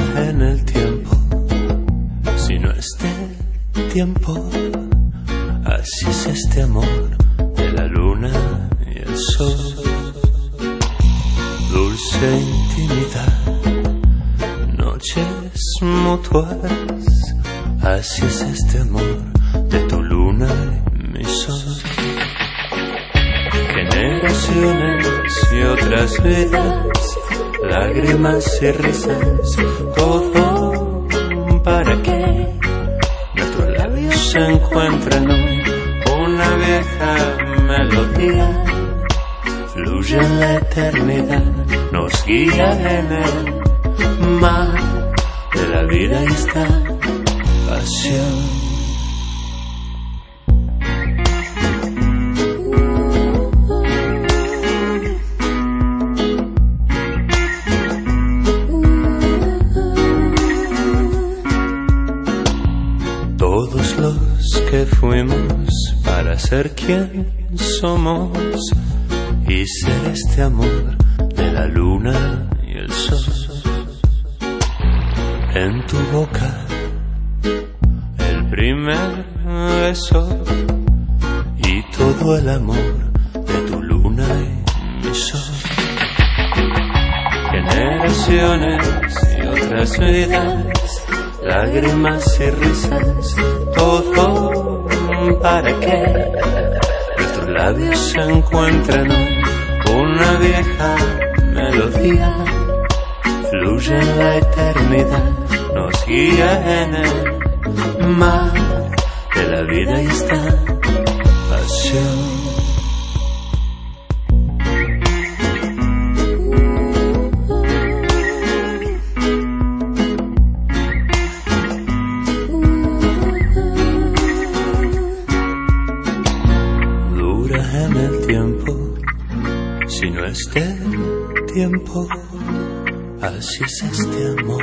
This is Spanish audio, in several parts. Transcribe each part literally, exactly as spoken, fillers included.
en el tiempo, si no es del tiempo. Así es este amor de la luna y el sol. Dulce intimidad, noches mutuas. Así es este amor de tu luna y mi sol. Generaciones y otras vidas, lágrimas y risas, todo para que nuestros labios se encuentren hoy. Una vieja melodía fluye en la eternidad, nos guía en el mar de la vida y esta pasión. Todos los que fuimos para ser quien somos y ser este amor de la luna y el sol. En tu boca el primer beso y todo el amor de tu luna y mi sol. Generaciones y otras vidas, lágrimas y risas, todo para que nuestros labios se encuentren hoy. Una vieja melodía fluye en la eternidad, nos guía en el mar de la vida y esta pasión. En el tiempo, si no es del tiempo, así es este amor.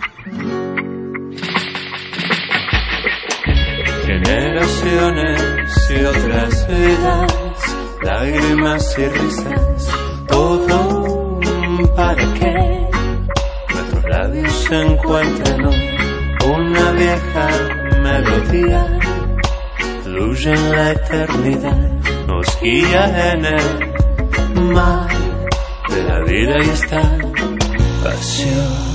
Generaciones y otras vidas, lágrimas y risas, todo para que nuestros labios se encuentren hoy. Una vieja melodía fluye en la eternidad, nos guía en el mar de la vida y esta pasión.